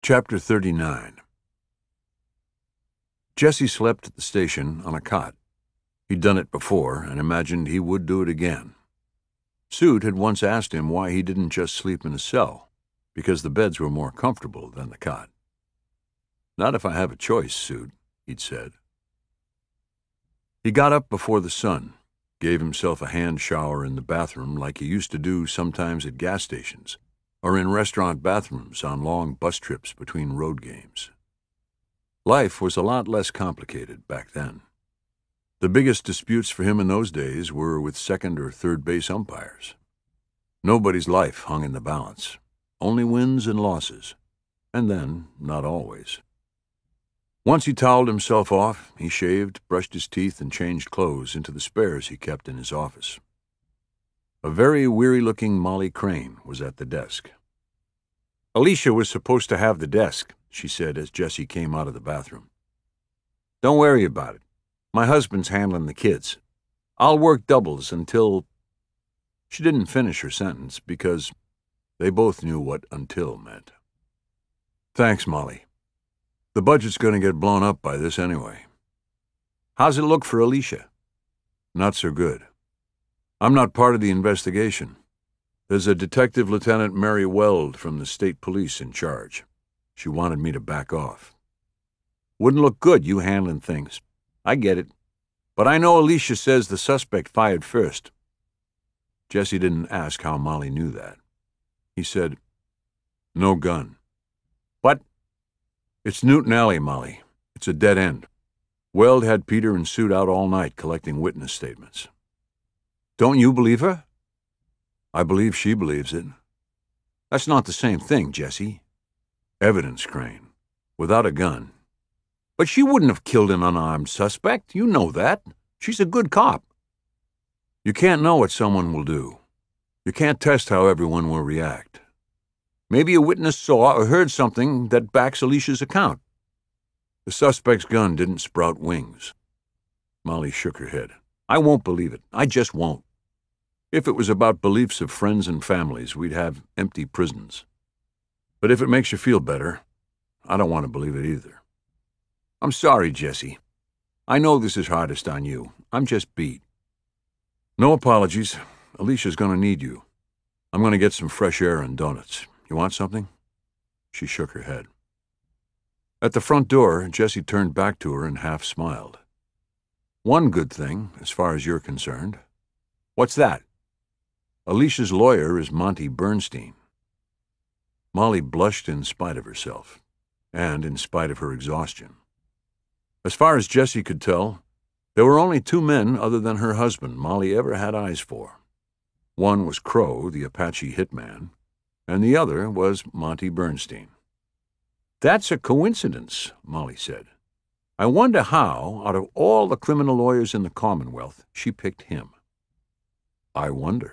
Chapter 39. Jesse slept at the station on a cot. He'd done it before and imagined he would do it again. Soot had once asked him why he didn't just sleep in a cell, because the beds were more comfortable than the cot. "Not if I have a choice, Soot," he'd said. He got up before the sun, gave himself a hand shower in the bathroom like he used to do sometimes at gas stations, or in restaurant bathrooms on long bus trips between road games. Life was a lot less complicated back then. The biggest disputes for him in those days were with second or third base umpires. Nobody's life hung in the balance, only wins and losses, and then not always. Once he toweled himself off, he shaved, brushed his teeth, and changed clothes into the spares he kept in his office. A very weary-looking Molly Crane was at the desk. "Alicia was supposed to have the desk," she said as Jesse came out of the bathroom. "Don't worry about it. My husband's handling the kids. I'll work doubles until—" She didn't finish her sentence because they both knew what "until" meant. "Thanks, Molly. The budget's going to get blown up by this anyway." "How's it look for Alicia?" "Not so good. I'm not part of the investigation. There's a Detective Lieutenant Mary Weld from the state police in charge. She wanted me to back off." "Wouldn't look good, you handling things. I get it. But I know Alicia says the suspect fired first." Jesse didn't ask how Molly knew that. He said, "No gun." "What?" "It's Newton Alley, Molly. It's a dead end. Weld had Peter and Soot out all night collecting witness statements." "Don't you believe her?" "I believe she believes it." "That's not the same thing, Jesse." "Evidence, Crane. Without a gun." "But she wouldn't have killed an unarmed suspect. You know that. She's a good cop." "You can't know what someone will do. You can't test how everyone will react." "Maybe a witness saw or heard something that backs Alicia's account." "The suspect's gun didn't sprout wings." Molly shook her head. "I won't believe it. I just won't. If it was about beliefs of friends and families, we'd have empty prisons. But if it makes you feel better, I don't want to believe it either." "I'm sorry, Jesse. I know this is hardest on you. I'm just beat." "No apologies. Alicia's going to need you. I'm going to get some fresh air and donuts. You want something?" She shook her head. At the front door, Jesse turned back to her and half smiled. "One good thing, as far as you're concerned." "What's that?" "Alicia's lawyer is Monty Bernstein." Molly blushed in spite of herself, and in spite of her exhaustion. As far as Jesse could tell, there were only two men other than her husband Molly ever had eyes for. One was Crow, the Apache hitman, and the other was Monty Bernstein. "That's a coincidence," Molly said. "I wonder how, out of all the criminal lawyers in the Commonwealth, she picked him." "I wonder."